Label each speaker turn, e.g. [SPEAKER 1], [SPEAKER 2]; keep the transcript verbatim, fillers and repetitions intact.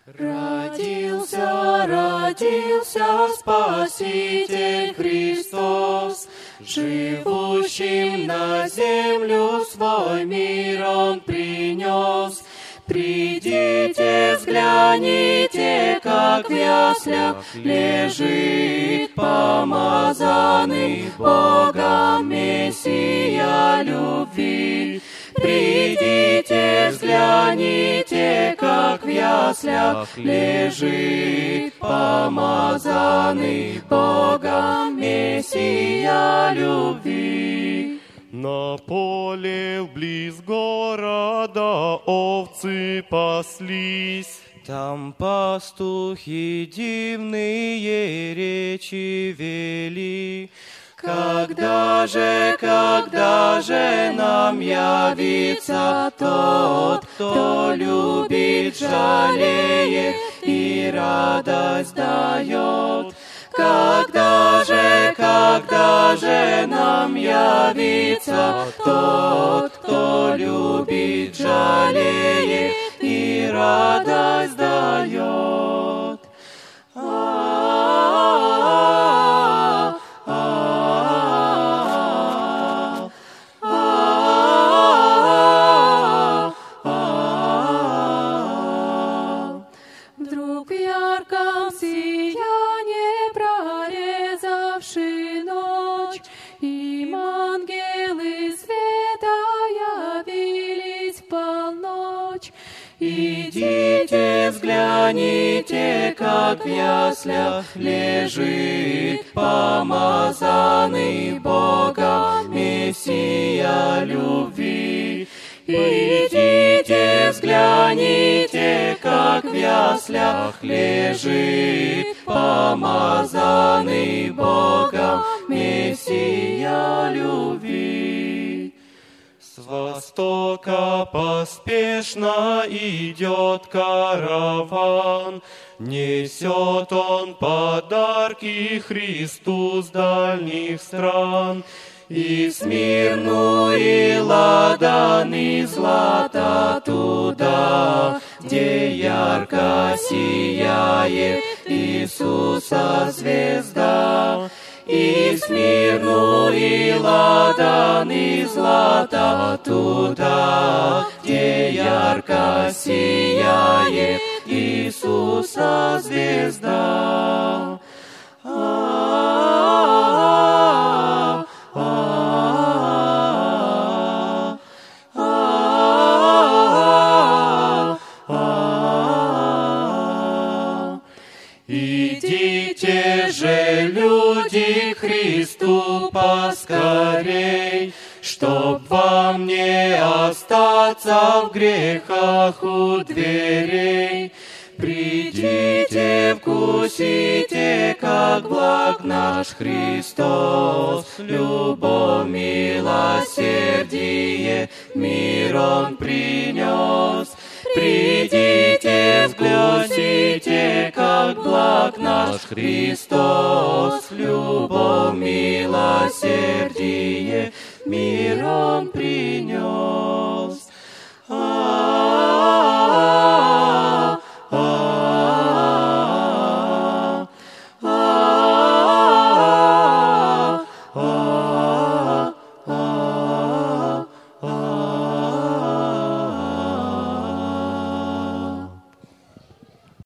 [SPEAKER 1] Родился, родился Спаситель Христос, живущим на землю свой мир Он принес. Придите, взгляните, как в яслях лежит помазанный Богом Мессия любви. Придите, взгляните, как в яслях лежит помазанный Богом Мессия любви.
[SPEAKER 2] На поле вблиз города овцы паслись.
[SPEAKER 3] Там пастухи дивные речи вели.
[SPEAKER 1] Когда же, когда же нам явится тот, кто любит, жалеет и радость дает? Когда же, когда же нам явится тот, кто любит, жалеет и радость дает? А-а-а, а-а-а, а-а-а. Вдруг в ярком сиянии, прорезавши ночь, им ангелы света явились в полночь. Идите, взгляните, как в яслях лежит помазанный Богом Мессия любви. Идите, взгляните, как в яслях лежит помазанный Богом Мессия любви.
[SPEAKER 2] С востока поспешно идет караван, несет он подарки Христу с дальних стран. И Смирну, и Ладан, и Злата туда, где ярко сияет Иисуса звезда. И Смирну, и Ладан, и Злата туда, где ярко сияет Иисуса звезда. А-а-а, а-а-а, а-а-а, а-а-а. Идите же, люди, к Христу поскорей, чтоб вам не остаться в грехах у дверей. Придите, вкусите, как благ наш Христос, любовь, милосердие, мир Он принес. Придите, вкусите, как благ наш Христос,